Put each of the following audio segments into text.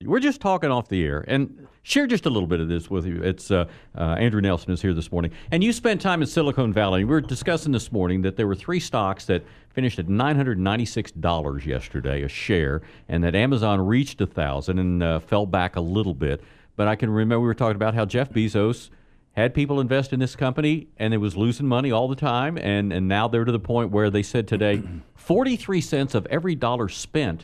We're just talking off the air and share just a little bit of this with you. It's Andrew Nelson is here this morning. And you spent time in Silicon Valley. We were discussing this morning that there were 3 stocks that finished at $996 yesterday a share, and that Amazon reached 1,000 and fell back a little bit. But I can remember we were talking about how Jeff Bezos had people invest in this company, and it was losing money all the time, and now they're to the point where they said today 43 cents of every dollar spent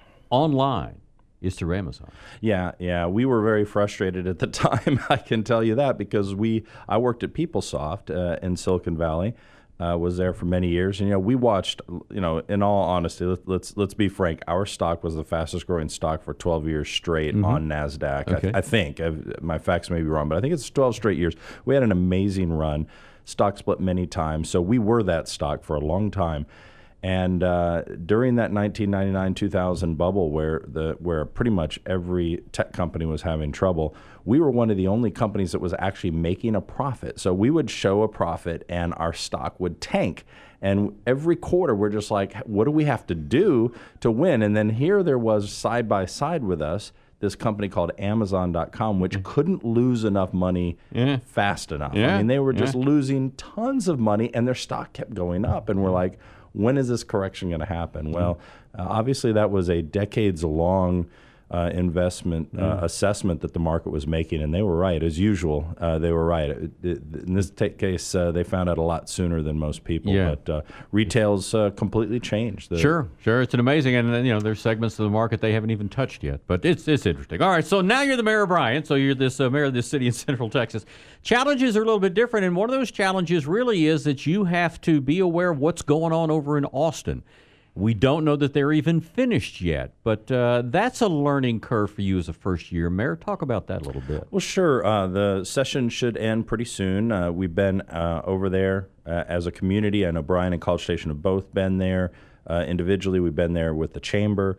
online is through Amazon. Yeah, we were very frustrated at the time. I can tell you that because I worked at PeopleSoft in Silicon Valley. Was there for many years, and we watched. In all honesty, let's be frank. Our stock was the fastest growing stock for 12 years straight on Nasdaq. Okay. I think my facts may be wrong, but I think it's 12 straight years. We had an amazing run. Stock split many times, so we were that stock for a long time. And during that 1999-2000 bubble, where pretty much every tech company was having trouble, we were one of the only companies that was actually making a profit. So we would show a profit, and our stock would tank. And every quarter, we're just like, what do we have to do to win? And then here there was side by side with us this company called Amazon.com, which couldn't lose enough money fast enough. I mean, they were just losing tons of money, and their stock kept going up. And we're like, when is this correction going to happen? Well, obviously that was a decades-long investment assessment that the market was making, and they were right, as usual. They were right. In this case, they found out a lot sooner than most people, but retail's completely changed. Sure. It's an amazing, and there's segments of the market they haven't even touched yet, but it's interesting. All right, so now you're the mayor of Bryan, so you're this mayor of this city in Central Texas. Challenges are a little bit different, and one of those challenges really is that you have to be aware of what's going on over in Austin. We don't know that they're even finished yet, but that's a learning curve for you as a first-year mayor. Talk about that a little bit. Well, sure. The session should end pretty soon. We've been over there as a community. I know Bryan and College Station have both been there. Individually, we've been there with the chamber.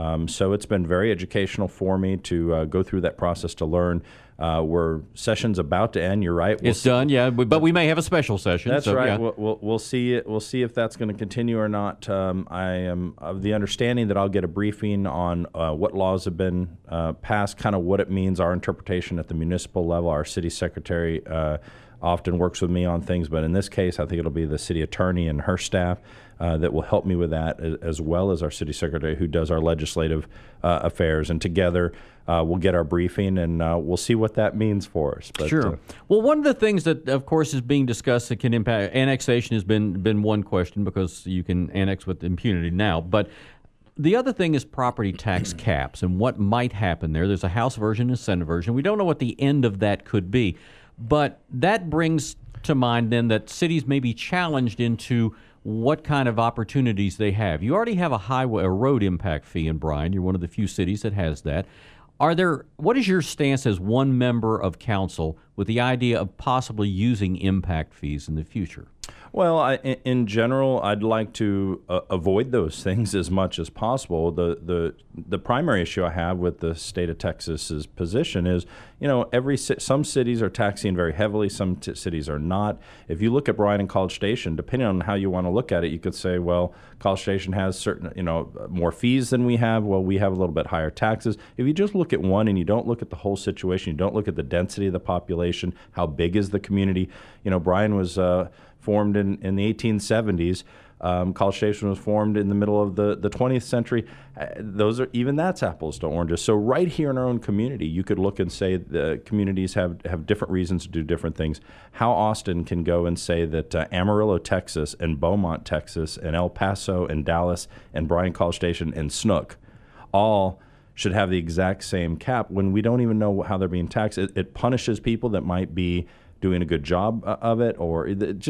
So it's been very educational for me to go through that process to learn. Session's about to end. You're right. It's done, but we may have a special session. That's so, right. Yeah. We'll see it. We'll see if that's going to continue or not. I am of the understanding that I'll get a briefing on what laws have been passed, kind of what it means, our interpretation at the municipal level. Our city secretary often works with me on things, but in this case, I think it'll be the city attorney and her staff that will help me with that, as well as our city secretary who does our legislative affairs. And together, we'll get our briefing, and we'll see what that means for us. But, sure. Well, one of the things that, of course, is being discussed that can impact annexation has been one question, because you can annex with impunity now. But the other thing is property tax caps and what might happen there. There's a House version and a Senate version. We don't know what the end of that could be. But that brings to mind then that cities may be challenged into what kind of opportunities they have. You already have a road impact fee in Bryan. You're one of the few cities that has that. What is your stance as one member of council with the idea of possibly using impact fees in the future? Well, in general, I'd like to avoid those things as much as possible. The primary issue I have with the state of Texas's position is, some cities are taxing very heavily, some cities are not. If you look at Bryan and College Station, depending on how you want to look at it, you could say, well, College Station has certain, more fees than we have. Well, we have a little bit higher taxes. If you just look at one and you don't look at the whole situation, you don't look at the density of the population, how big is the community. Bryan was formed in the 1870s. College Station was formed in the middle of the 20th century. That's apples to oranges. So right here in our own community, you could look and say the communities have different reasons to do different things. How Austin can go and say that Amarillo, Texas, and Beaumont, Texas, and El Paso, and Dallas, and Bryan, College Station, and Snook all should have the exact same cap when we don't even know how they're being taxed. It punishes people that might be doing a good job of it, or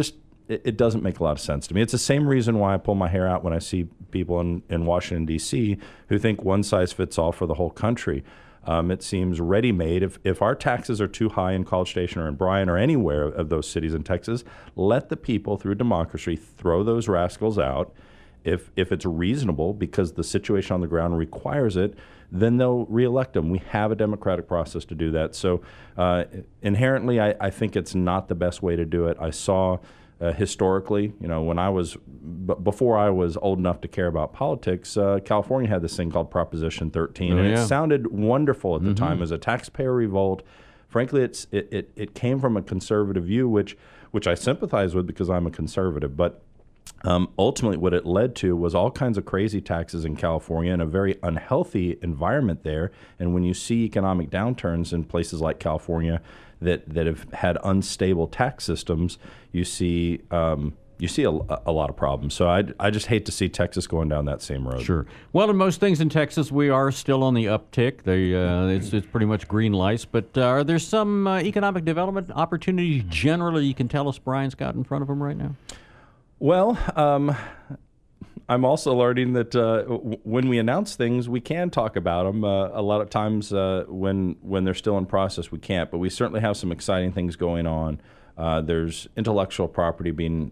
it doesn't make a lot of sense to me. It's the same reason why I pull my hair out when I see people in Washington, D.C. who think one size fits all for the whole country. It seems ready-made. If our taxes are too high in College Station or in Bryan or anywhere of those cities in Texas, let the people, through democracy, throw those rascals out. If it's reasonable because the situation on the ground requires it, then they'll reelect them. We have a democratic process to do that. So inherently, I think it's not the best way to do it. I saw historically, when I was before I was old enough to care about politics, California had this thing called Proposition 13, and it sounded wonderful at the time as a taxpayer revolt. Frankly, it came from a conservative view, which I sympathize with because I'm a conservative, but ultimately, what it led to was all kinds of crazy taxes in California and a very unhealthy environment there. And when you see economic downturns in places like California that have had unstable tax systems, you see a lot of problems. So I just hate to see Texas going down that same road. Sure. Well, in most things in Texas, we are still on the uptick. It's pretty much green lights. But are there some economic development opportunities generally you can tell us Brian's got in front of him right now? Well, I'm also learning that when we announce things, we can talk about them. A lot of times when they're still in process, we can't. But we certainly have some exciting things going on. There's intellectual property being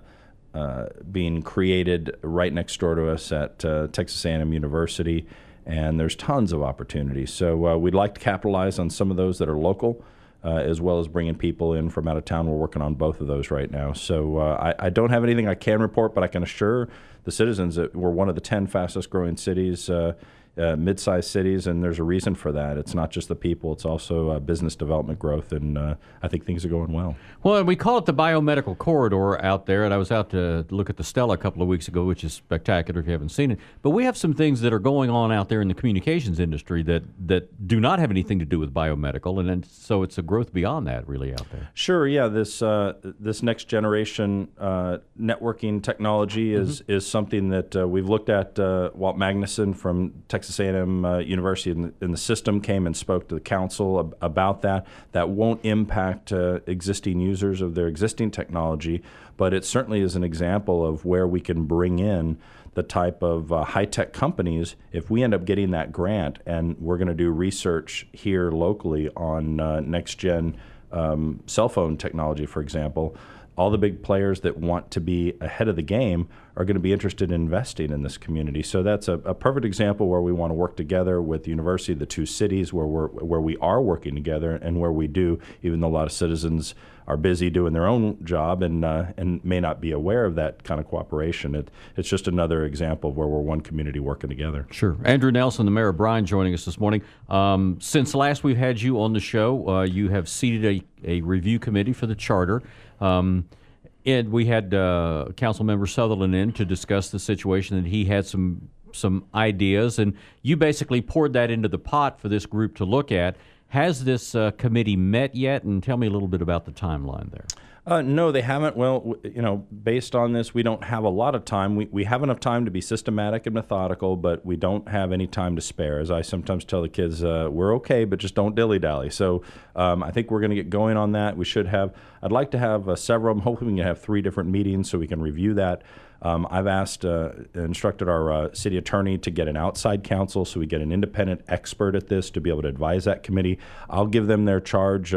created right next door to us at Texas A&M University, and there's tons of opportunities. So we'd like to capitalize on some of those that are local, as well as bringing people in from out of town. We're working on both of those right now. So I don't have anything I can report, but I can assure the citizens that we're one of the 10 fastest growing cities, mid-sized cities, and there's a reason for that. It's not just the people, it's also business development growth, and I think things are going well. Well, we call it the biomedical corridor out there, and I was out to look at the Stella a couple of weeks ago, which is spectacular if you haven't seen it. But we have some things that are going on out there in the communications industry that do not have anything to do with biomedical, and then, so it's a growth beyond that really out there. Sure, yeah. This next generation networking technology is something that we've looked at. Walt Magnuson from Texas A&M University in the system came and spoke to the council about that. That won't impact existing users of their existing technology, but it certainly is an example of where we can bring in the type of high-tech companies if we end up getting that grant, and we're going to do research here locally on next-gen cell phone technology, for example. All the big players that want to be ahead of the game are going to be interested in investing in this community. So that's a perfect example where we want to work together with the university, the two cities where we are working together, and where we do, even though a lot of citizens are busy doing their own job and may not be aware of that kind of cooperation. It's just another example of where we're one community working together. Sure. Andrew Nelson, the mayor of Bryan, joining us this morning. Since last we've had you on the show, you have seated a review committee for the charter. And we had Council Member Sutherland in to discuss the situation, that he had some ideas, and you basically poured that into the pot for this group to look at. Has this committee met yet? And tell me a little bit about the timeline there. No, they haven't. Well, based on this, we don't have a lot of time. We have enough time to be systematic and methodical, but we don't have any time to spare. As I sometimes tell the kids, we're okay, but just don't dilly-dally. So I think we're going to get going on that. I'd like to have several. I'm hoping we can have 3 different meetings so we can review that. I've instructed our city attorney to get an outside counsel so we get an independent expert at this to be able to advise that committee. I'll give them their charge.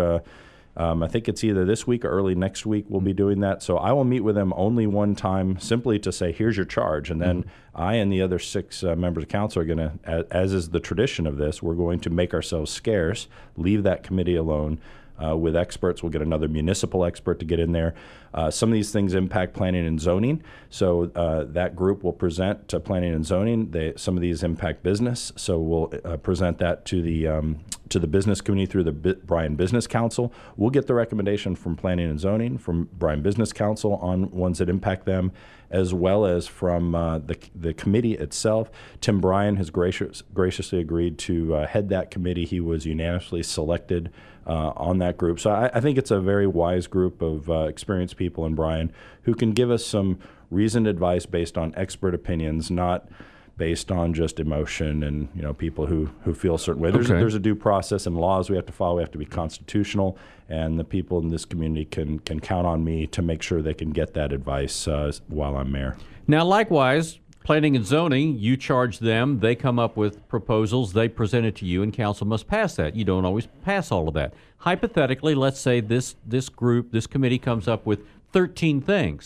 I think it's either this week or early next week we'll be doing that. So I will meet with them only one time simply to say, here's your charge. And then I and the other 6 members of council are going to, as is the tradition of this, we're going to make ourselves scarce, leave that committee alone. With experts. We'll get another municipal expert to get in there. Some of these things impact planning and zoning, so that group will present to planning and zoning. Some of these impact business, so we'll present that to the business community through the Bryan Business Council. We'll get the recommendation from planning and zoning, from Bryan Business Council on ones that impact them, as well as from the committee itself. Tim Bryan has graciously agreed to head that committee. He was unanimously selected on that group. So I think it's a very wise group of experienced people in Bryan who can give us some reasoned advice based on expert opinions, not based on just emotion and people who feel a certain way. There's a due process and laws we have to follow. We have to be constitutional, and the people in this community can count on me to make sure they can get that advice while I'm mayor. Now, likewise, planning and zoning, you charge them, they come up with proposals, they present it to you, and council must pass that. You don't always pass all of that. Hypothetically, let's say this committee comes up with 13 things.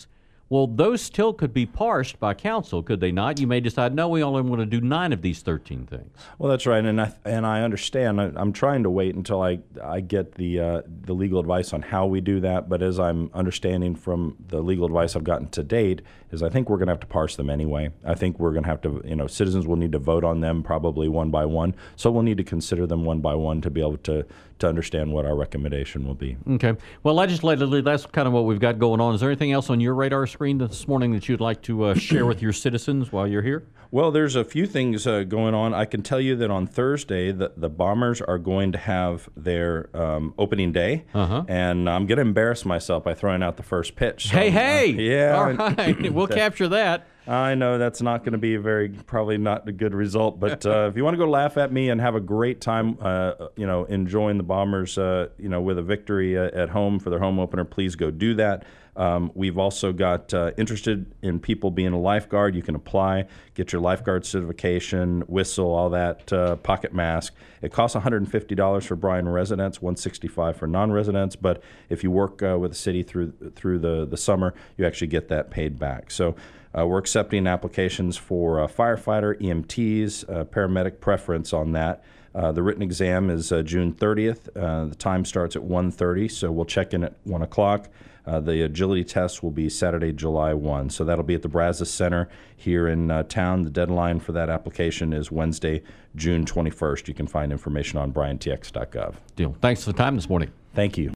Well, those still could be parsed by council, could they not? You may decide, no, we only want to do 9 of these 13 things. Well, that's right, and I understand. I'm trying to wait until I get the legal advice on how we do that. But as I'm understanding from the legal advice I've gotten to date, is I think we're going to have to parse them anyway. I think we're going to have to, citizens will need to vote on them probably one by one. So we'll need to consider them one by one to be able to understand what our recommendation will be. Okay. Well, legislatively, that's kind of what we've got going on. Is there anything else on your radar screen this morning that you'd like to share with your citizens while you're here? Well, there's a few things going on. I can tell you that on Thursday, the Bombers are going to have their opening day, and I'm going to embarrass myself by throwing out the first pitch. So, Hey! Yeah. All right. We'll capture that. I know that's not going to be probably not a good result, but if you want to go laugh at me and have a great time, enjoying the Bombers, with a victory at home for their home opener, please go do that. We've also got interested in people being a lifeguard. You can apply, get your lifeguard certification, whistle, all that, pocket mask. It costs $150 for Bryan residents, $165 for non-residents. But if you work with the city through the summer, you actually get that paid back. So we're accepting applications for firefighter, EMTs, paramedic preference on that. The written exam is June 30th. The time starts at 1:30, so we'll check in at 1 o'clock. The agility test will be Saturday, July 1. So that'll be at the Brazos Center here in town. The deadline for that application is Wednesday, June 21st. You can find information on bryantx.gov. Deal. Thanks for the time this morning. Thank you.